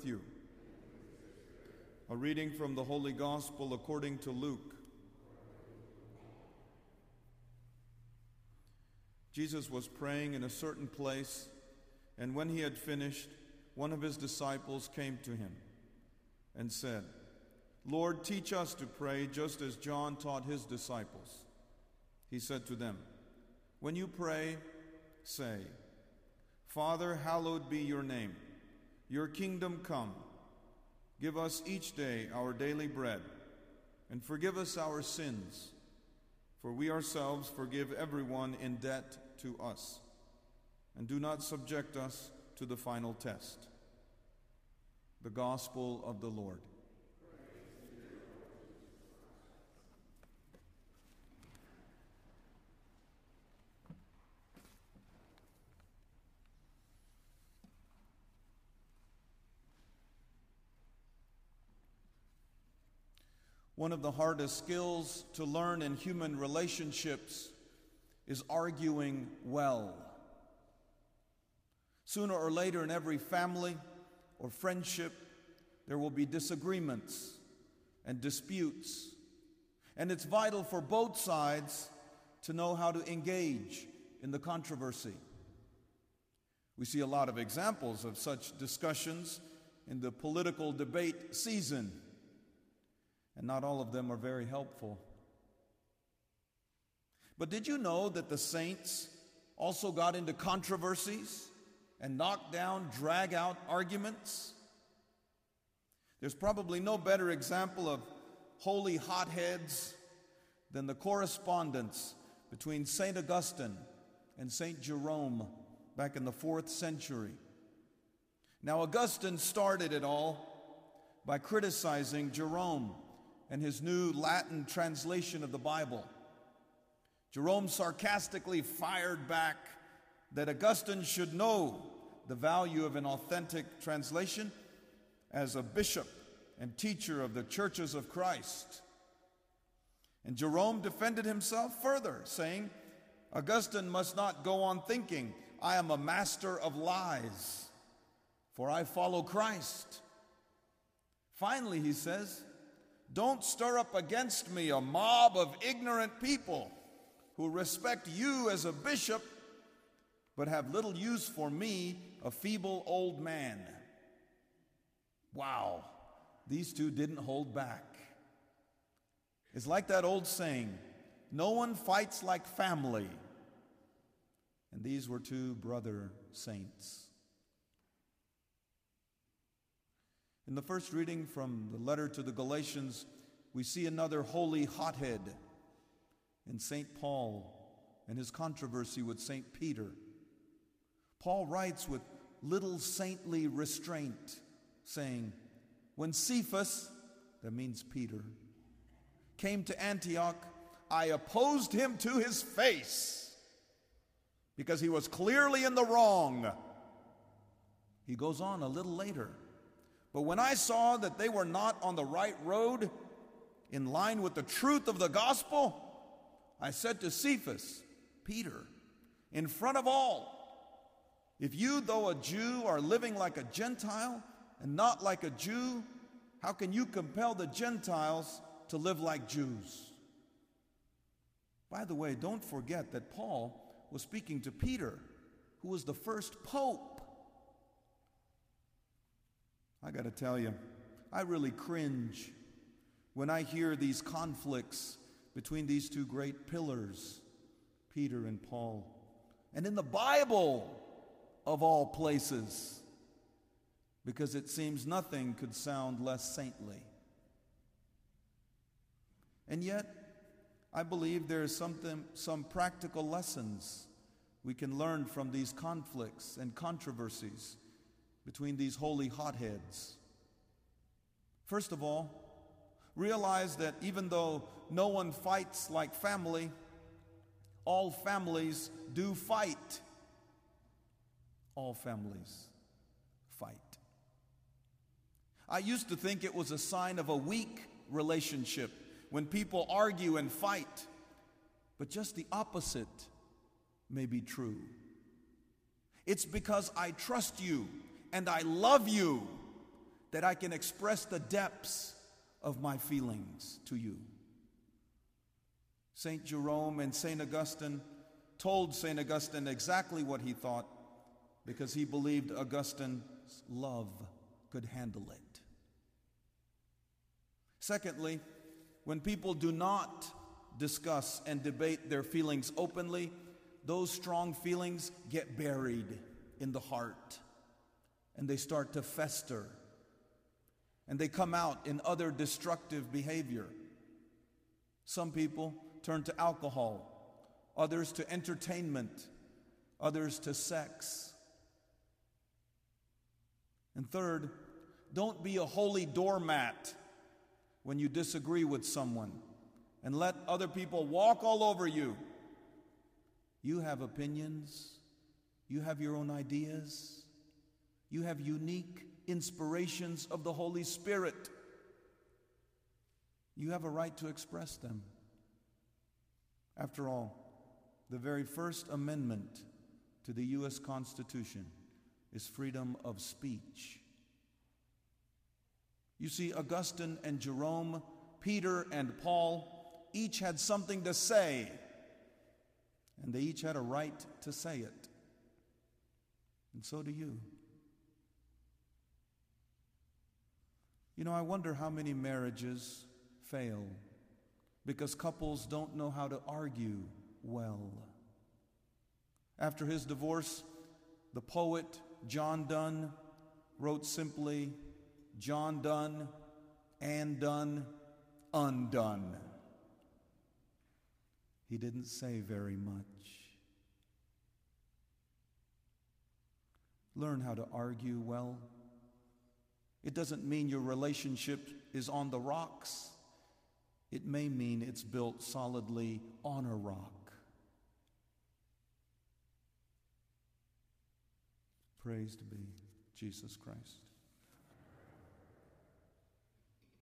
with you. A reading from the Holy Gospel according to Luke. Jesus was praying in a certain place, and when he had finished, one of his disciples came to him and said, "Lord, teach us to pray just as John taught his disciples." He said to them, "When you pray, say, 'Father, hallowed be your name. Your kingdom come. Give us each day our daily bread, and forgive us our sins, for we ourselves forgive everyone in debt to us. And do not subject us to the final test.'" The Gospel of the Lord. One of the hardest skills to learn in human relationships is arguing well. Sooner or later in every family or friendship, there will be disagreements and disputes. And it's vital for both sides to know how to engage in the controversy. We see a lot of examples of such discussions in the political debate season, and not all of them are very helpful. But did you know that the saints also got into controversies and knocked down, drag out arguments? There's probably no better example of holy hotheads than the correspondence between St. Augustine and St. Jerome back in the 4th century. Now, Augustine started it all by criticizing Jerome and his new Latin translation of the Bible. Jerome sarcastically fired back that Augustine should know the value of an authentic translation as a bishop and teacher of the churches of Christ. And Jerome defended himself further, saying, "Augustine must not go on thinking, 'I am a master of lies, for I follow Christ.' Finally," he says, "don't stir up against me a mob of ignorant people who respect you as a bishop, but have little use for me, a feeble old man." Wow, these two didn't hold back. It's like that old saying, "No one fights like family." And these were two brother saints. In the first reading from the letter to the Galatians, we see another holy hothead in St. Paul and his controversy with St. Peter. Paul writes with little saintly restraint, saying, "When Cephas," that means Peter, "came to Antioch, I opposed him to his face because he was clearly in the wrong." He goes on a little later, "But when I saw that they were not on the right road, in line with the truth of the gospel, I said to Cephas," Peter, "in front of all, if you, though a Jew, are living like a Gentile and not like a Jew, how can you compel the Gentiles to live like Jews?" By the way, don't forget that Paul was speaking to Peter, who was the first pope. I got to tell you, I really cringe when I hear these conflicts between these two great pillars, Peter and Paul. And in the Bible, of all places, because it seems nothing could sound less saintly. And yet, I believe there is some practical lessons we can learn from these conflicts and controversies between these holy hotheads. First of all, realize that even though no one fights like family, all families do fight. All families fight. I used to think it was a sign of a weak relationship when people argue and fight, but just the opposite may be true. It's because I trust you and I love you that I can express the depths of my feelings to you. St. Jerome and St. Augustine told St. Augustine exactly what he thought because he believed Augustine's love could handle it. Secondly, when people do not discuss and debate their feelings openly, those strong feelings get buried in the heart and they start to fester and they come out in other destructive behavior. Some people turn to alcohol, others to entertainment, others to sex. And third, don't be a holy doormat when you disagree with someone and let other people walk all over you. You have opinions, you have your own ideas, you have unique inspirations of the Holy Spirit. You have a right to express them. After all, the very first amendment to the U.S. Constitution is freedom of speech. You see, Augustine and Jerome, Peter and Paul each had something to say, and they each had a right to say it. And so do you. You know, I wonder how many marriages fail because couples don't know how to argue well. After his divorce, the poet John Donne wrote simply, John Donne, Anne Donne, undone. He didn't say very much. Learn how to argue well. It doesn't mean your relationship is on the rocks. It may mean it's built solidly on a rock. Praise to be Jesus Christ.